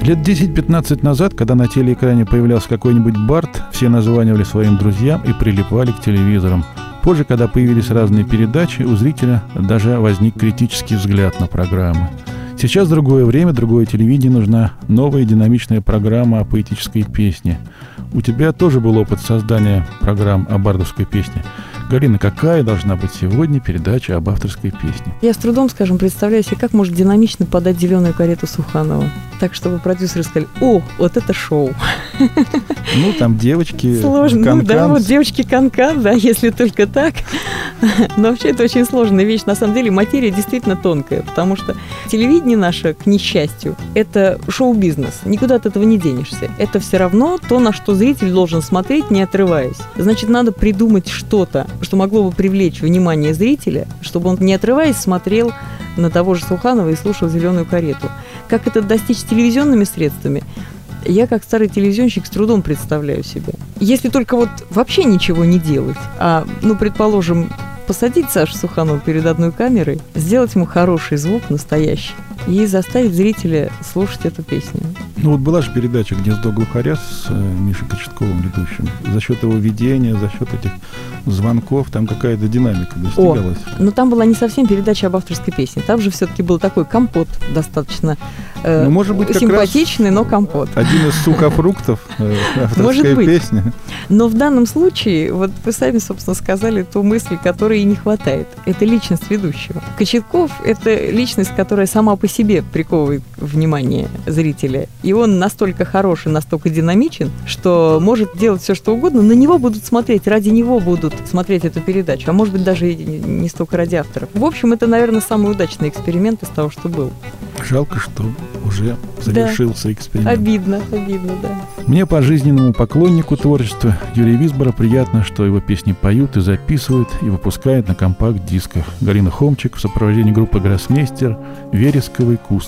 Лет 10-15 назад, когда на телеэкране появлялся какой-нибудь Барт, все названивали своим друзьям и прилипали к телевизорам. Позже, когда появились разные передачи, у зрителя даже возник критический взгляд на программы. Сейчас другое время, другое телевидение, нужна новая динамичная программа о поэтической песне. У тебя тоже был опыт создания программ о бардовской песне. Галина, какая должна быть сегодня передача об авторской песне? Я с трудом, скажем, представляю себе, как может динамично подать «Зеленую карету» Суханова. Так, чтобы продюсеры сказали: о, вот это шоу. Ну, там девочки сложно, канкан. Ну да, вот девочки канкан, да, если только так. Но вообще это очень сложная вещь. На самом деле материя действительно тонкая, потому что телевидение наше, к несчастью, это шоу-бизнес. Никуда от этого не денешься. Это все равно то, на что зритель должен смотреть, не отрываясь. Значит, надо придумать что-то, что могло бы привлечь внимание зрителя, чтобы он, не отрываясь, смотрел на того же Суханова и слушал «Зеленую карету». Как это достичь телевизионными средствами, я, как старый телевизионщик, с трудом представляю себе. Если только вот вообще ничего не делать, предположим, посадить Сашу Суханову перед одной камерой, сделать ему хороший звук, настоящий, и заставить зрителя слушать эту песню. Ну вот была же передача «Гнездо глухаря» с Мишей Кочетковым ведущим. За счет его ведения, за счет этих звонков, там какая-то динамика достигалась. Но там была не совсем передача об авторской песне. Там же все-таки был такой компот, достаточно может быть, симпатичный, но компот. Один из сухофруктов авторская Может быть. песня. Но в данном случае, вот вы сами, собственно, сказали ту мысль, которой и не хватает. Это личность ведущего. Кочетков – это личность, которая сама по себе приковывает внимание зрителя. И он настолько хорош и настолько динамичен, что может делать все, что угодно. На него будут смотреть, ради него будут смотреть эту передачу. А может быть, даже и не столько ради авторов. В общем, это, наверное, самый удачный эксперимент из того, что был. Жалко, что уже завершился эксперимент. Обидно, да. Мне, пожизненному поклоннику творчества Юрия Висбора, приятно, что его песни поют и записывают, и выпускают на компакт-дисках. Галина Хомчик в сопровождении группы «Гроссмейстер», «Вересковый куст».